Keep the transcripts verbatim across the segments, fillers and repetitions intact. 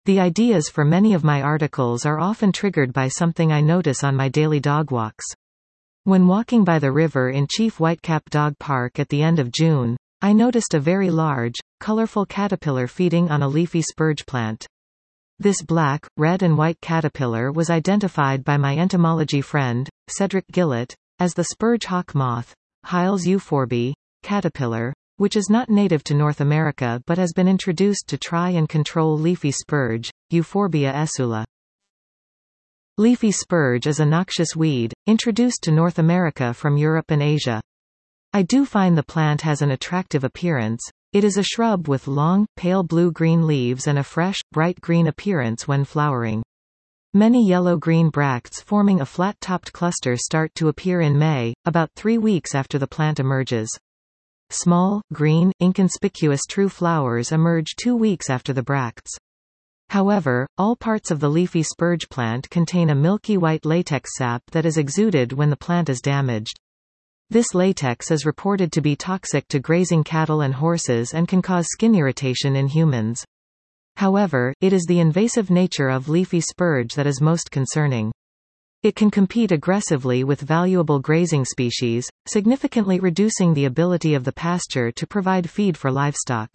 The ideas for many of my articles are often triggered by something I notice on my daily dog walks. When walking by the river in Chief Whitecap Dog Park at the end of June, I noticed a very large, colorful caterpillar feeding on a leafy spurge plant. This black, red and white caterpillar was identified by my entomology friend, Cedric Gillett, as the spurge hawk moth, Hyles euphorbiae, caterpillar, which is not native to North America but has been introduced to try and control leafy spurge, Euphorbia esula. Leafy spurge is a noxious weed, introduced to North America from Europe and Asia. I do find the plant has an attractive appearance. It is a shrub with long, pale blue-green leaves and a fresh, bright green appearance when flowering. Many yellow-green bracts forming a flat-topped cluster start to appear in May, about three weeks after the plant emerges. Small, green, inconspicuous true flowers emerge two weeks after the bracts. However, all parts of the leafy spurge plant contain a milky white latex sap that is exuded when the plant is damaged. This latex is reported to be toxic to grazing cattle and horses and can cause skin irritation in humans. However, it is the invasive nature of leafy spurge that is most concerning. It can compete aggressively with valuable grazing species, significantly reducing the ability of the pasture to provide feed for livestock.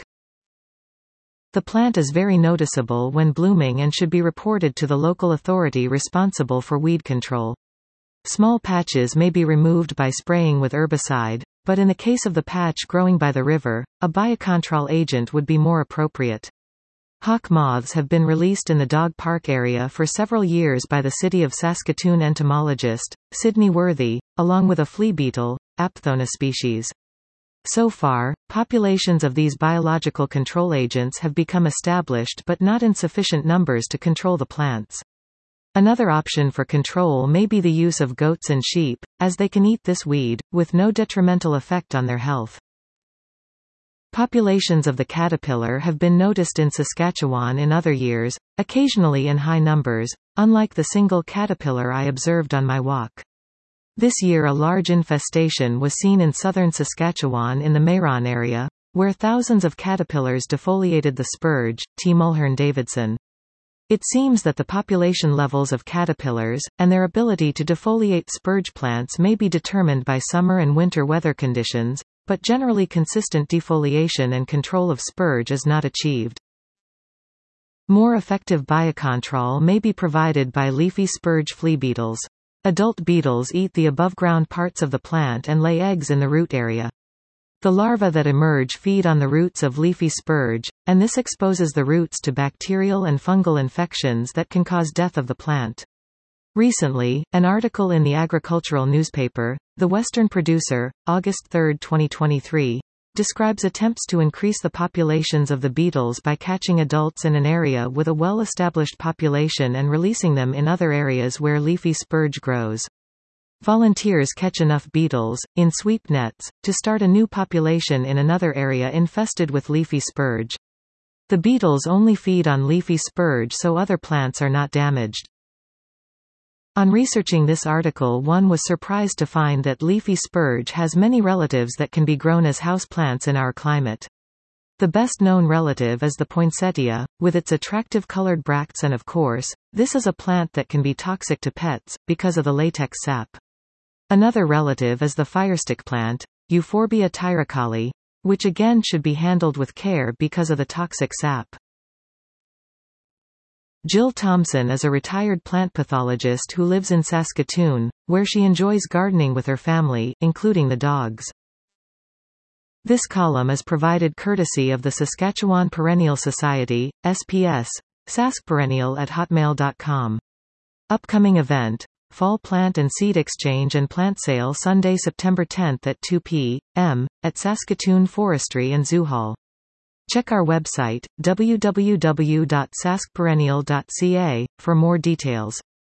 The plant is very noticeable when blooming and should be reported to the local authority responsible for weed control. Small patches may be removed by spraying with herbicide, but in the case of the patch growing by the river, a biocontrol agent would be more appropriate. Hawk moths have been released in the dog park area for several years by the City of Saskatoon entomologist, Sidney Worthy, along with a flea beetle, Apthona species. So far, populations of these biological control agents have become established but not in sufficient numbers to control the plants. Another option for control may be the use of goats and sheep, as they can eat this weed, with no detrimental effect on their health. Populations of the caterpillar have been noticed in Saskatchewan in other years, occasionally in high numbers, unlike the single caterpillar I observed on my walk. This year a large infestation was seen in southern Saskatchewan in the Mayron area, where thousands of caterpillars defoliated the spurge, T. Mulhern Davidson. It seems that the population levels of caterpillars, and their ability to defoliate spurge plants may be determined by summer and winter weather conditions, but generally consistent defoliation and control of spurge is not achieved. More effective biocontrol may be provided by leafy spurge flea beetles. Adult beetles eat the above-ground parts of the plant and lay eggs in the root area. The larvae that emerge feed on the roots of leafy spurge, and this exposes the roots to bacterial and fungal infections that can cause death of the plant. Recently, an article in the agricultural newspaper, The Western Producer, August third twenty twenty-three, describes attempts to increase the populations of the beetles by catching adults in an area with a well-established population and releasing them in other areas where leafy spurge grows. Volunteers catch enough beetles, in sweep nets, to start a new population in another area infested with leafy spurge. The beetles only feed on leafy spurge so other plants are not damaged. On researching this article, one was surprised to find that leafy spurge has many relatives that can be grown as house plants in our climate. The best-known relative is the poinsettia, with its attractive colored bracts, and of course, this is a plant that can be toxic to pets, because of the latex sap. Another relative is the firestick plant, Euphorbia tyricale, which again should be handled with care because of the toxic sap. Jill Thompson is a retired plant pathologist who lives in Saskatoon, where she enjoys gardening with her family, including the dogs. This column is provided courtesy of the Saskatchewan Perennial Society, S P S, saskperennial at hotmail dot com. Upcoming event: Fall Plant and Seed Exchange and Plant Sale Sunday, September tenth at two p m, at Saskatoon Forestry and Zoo Hall. Check our website, w w w dot saskperennial dot c a, for more details.